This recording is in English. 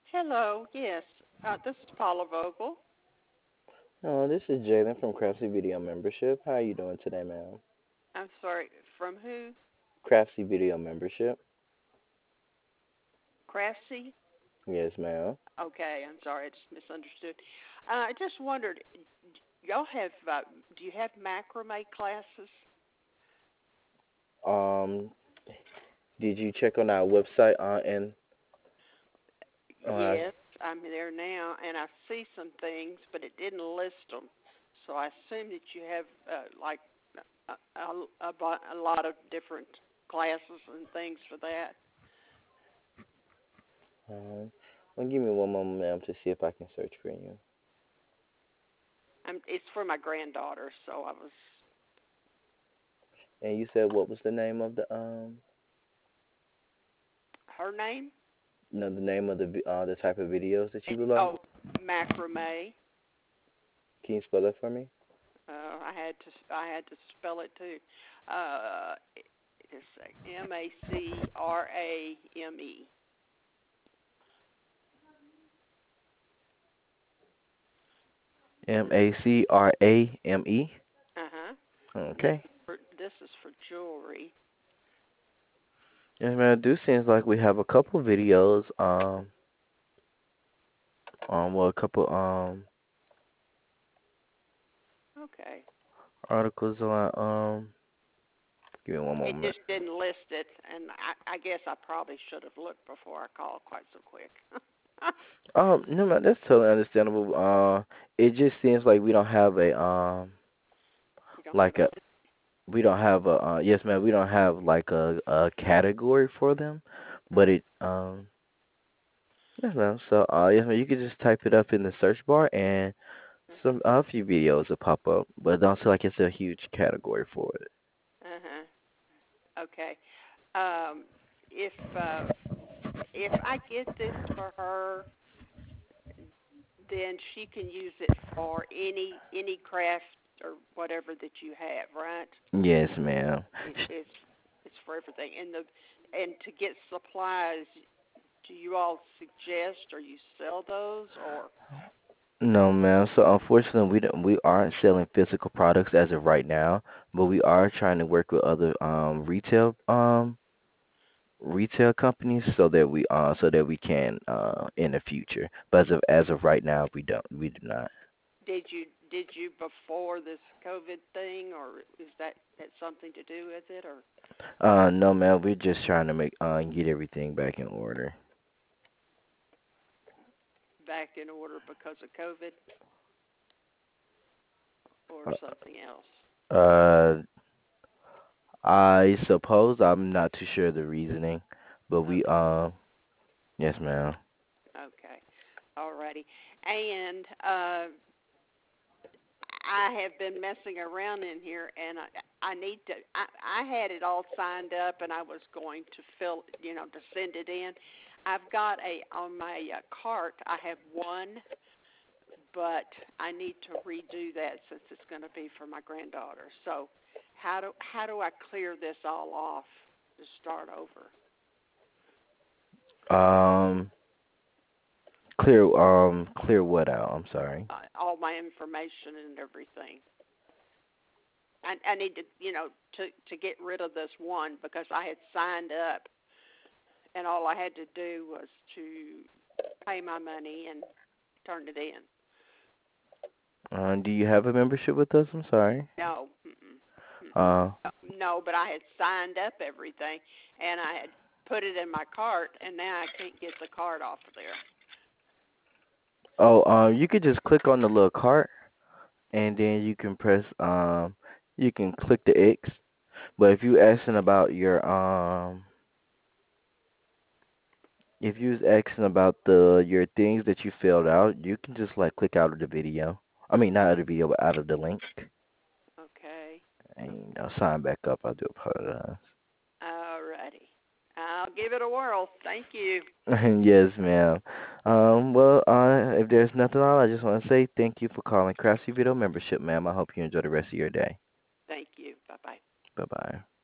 Hello, yes. This is Paula Vogel. Oh, this is Jalen from Craftsy Video Membership. How are you doing today, ma'am? I'm sorry, from who? Craftsy Video Membership. Craftsy? Yes, ma'am. Okay, I'm sorry, I just misunderstood. I just wondered, y'all have, do you have macrame classes? Um, did you check on our website and uh, Yes, I'm there now, and I see some things, but it didn't list them. So I assume that you have, like, a lot of different classes and things for that. well, give me one moment, ma'am, to see if I can search for you. It's for my granddaughter, so I was, And you said what was the name of her name? the name of the type of videos that you would like? Oh, macrame. Can you spell it for me? I had to spell it too. Uh, it's Macrame. Macrame. Uh huh. This Okay. is for jewelry. Yes, ma'am. It do seems like we have a couple videos. Well, a couple Okay. articles on Give me one It moment. just didn't list it, and I guess I probably should have looked before I called quite so quick. No, man, that's totally understandable. It just seems like we don't have You don't have like a. a, we don't have yes, man, we don't have like a category for them, but Uh, yes, ma'am. So, yes, ma'am, you could just type it up in the search bar and a few videos will pop up, but it don't seem like it's a huge category for it. huh. Okay. Um, if I get this for her, then she can use it for any craft or whatever that you have, right? Yes, ma'am. It's for everything. And to get supplies, do you all suggest or you sell those or? No, ma'am. So unfortunately, we aren't selling physical products as of right now, but we are trying to work with other retail companies so that we can in the future. But as of right now, we do not. Did you before this COVID thing, or is that something to do with it, or No, ma'am. We're just trying to make get everything back in order. back in order because of COVID or Uh, something else? uh, I suppose I'm not too sure the reasoning, but we Okay, yes, ma'am. okay, alrighty. And I have been messing around in here, and I need to. I had it all signed up, and I was going to to send it in. I've got on my cart. I have one, but I need to redo that since it's going to be for my granddaughter. So, how do I clear this all off to start over? Um, clear what out? I'm sorry. All my information and everything. I need to to get rid of this one because I had signed up and all I had to do was to pay my money and turn it in. Do you have a membership with us? I'm sorry. No, mm-mm, mm-mm. Uh, No, but I had signed up everything and I had put it in my cart, and now I can't get the cart off of there. oh, you could just click on the little cart and then you can click the X. But if you was asking about your things that you filled out, you can just like click out of the video. I mean, not out of the video, but out of the link, Okay, and sign back up. I do apologize. alrighty. I'll give it a whirl. Thank you. Yes, ma'am. Well, if there's nothing else, I just want to say thank you for calling Craftsy Video Membership, ma'am. I hope you enjoy the rest of your day. Thank you. Bye bye. Bye bye.